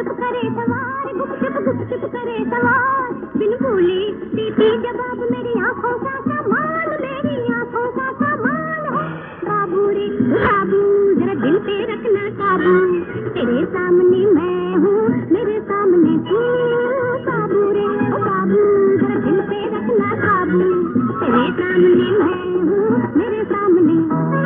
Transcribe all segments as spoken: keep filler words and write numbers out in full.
चुप करे सवार, गुप चुप गुप चुप करे सवार। बिन बोले देती जवाब मेरी आंखों का सामान, मेरी आंखों का सामान हो। बाबू रे बाबू जरा दिल पे रखना काबू, तेरे सामने मैं हूँ मेरे सामने तू। बाबू रे बाबू जरा दिल पे रखना काबू, तेरे सामने मैं हूँ मेरे सामने।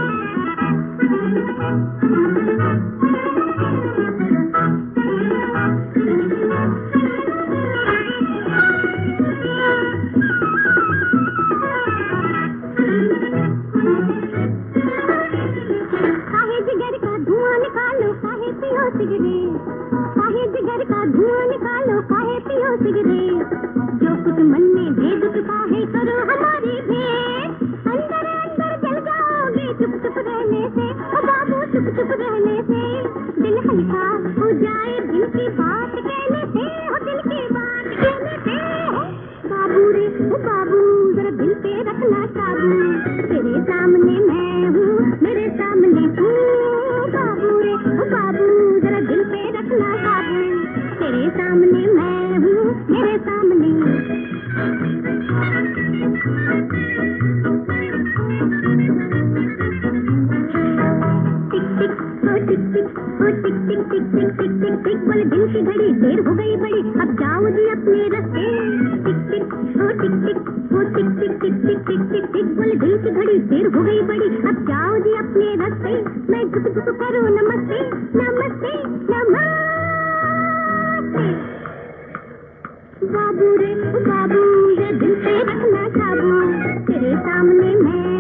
काहे जिगर का धुआं निकालो काहे पियो सिगरेट, काहे जिगर का धुआं निकालो काहे पियो सिगरेट। जो कुछ मन में भेद चुका है करो हमारी भेंट, अंदर अंदर जल जाओगे चुप चुप रहने से। ओ बाबू चुप चुप रहने से, दिल हल्का हो जाए दिल की बात कहने से, हो दिल की बात कहने से। बाबू रे ओ बाबू जरा दिल पे रखना काबू, तेरे सामने मैं हूँ मेरे सामने तू। बाबू रे ओ बाबू जरा दिल पे रखना काबू, तेरे सामने मैं हूँ मेरे सामने। टिक टिक ओ टिक टिक ओ टिक टिक टिक टिक टिक टिक टिक बोले दिल की घड़ी देर हो गई बड़ी, अब जाओ जी अपने रास्ते। टिक टिक ओ टिक टिक ओ टिक टिक टिक टिक टिक टिक टिक बोले दिल की घड़ी देर हो गई बड़ी, अब जाओ जी अपने रास्ते। मैं झुक झुक करूँ नमस्ते नमस्ते नमस्ते। बाबू रे बाबू ये दिल पे रखना काबू, तेरे सामने मैं